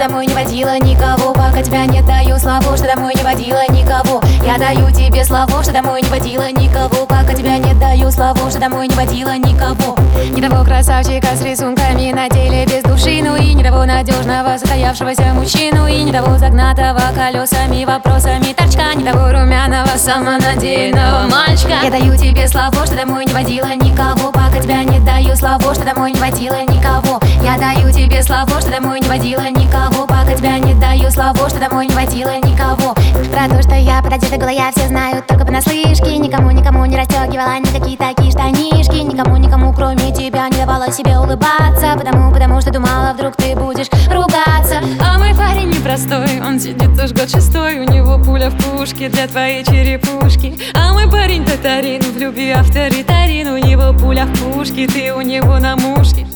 домой не водила никого. Пока тебя не даю славу, что домой не водила никого. Я даю тебе славу, что домой не водила никого. Пока тебя не даю славу, что домой не водила никого. Не того красавчика с рисунками на теле без души, ну и не того надежного состоявшегося мужчину, и не того загнатого колесами, вопросами торчка, не того румяного самонадеянного мальчика. Я даю тебе славу, что домой не водила никого. Пока тебя не даю славу, что домой не водила никого. Я даю тебе славу, что домой не водила никого. Пока тебя не даю славу, что домой не водила никого. Про то, что я пододета голая, все знают только понаслышке. Никому не расстегивала никакие такие штанишки. Никому, кроме тебя, не давала себе улыбаться. Потому что думала, вдруг ты будешь ругаться. А мой парень непростой, он сидит уж год шестой. У него пуля в пушке для твоей черепушки. А мой парень татарин, в любви авторитарин. У него пуля в пушке, ты у него на мушке.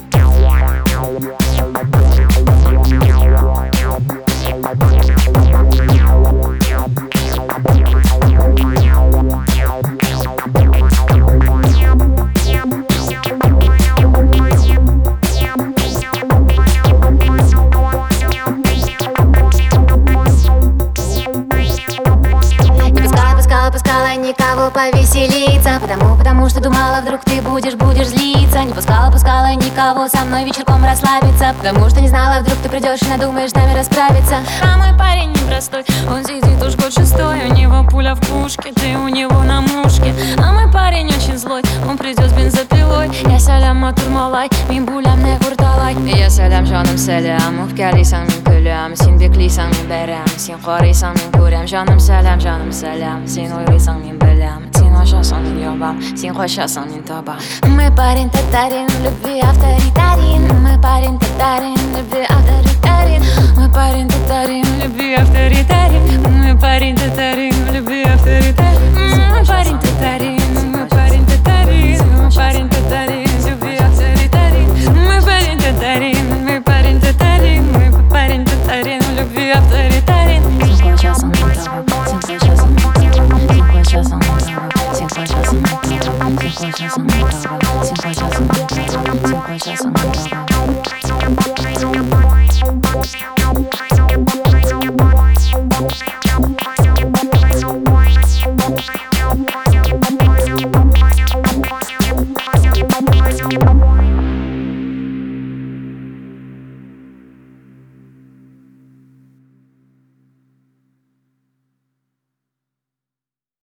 Пускала никого повеселиться, потому что думала, вдруг ты будешь злиться. Не пускала никого со мной вечерком расслабиться, потому что не знала, вдруг ты придешь и надумаешь с нами расправиться. А мой парень непростой, он сидит уж год шестой. У него пуля в пушке, ты у него на мушке. А мой парень очень злой, он придет с бензопилой. Я сәлем матурмалай, мин бүләмне курталай. Я сәлем жаным сәлем, үпкәлисәң мин көләм. Син биклисәң мин бәрәм, син карыйсаң мин күрәм. Жаным сәлем, син уйлыйсаң мин беләм. Син ашасаң мин ябам, син качасаң мин табам. Мой парень татарин, в любви авторитарин. Мой парень татарин, в любви авторитарин. Мой парень татарин, в любви авторитарин. Мой парень татарин, в любви авторитарин.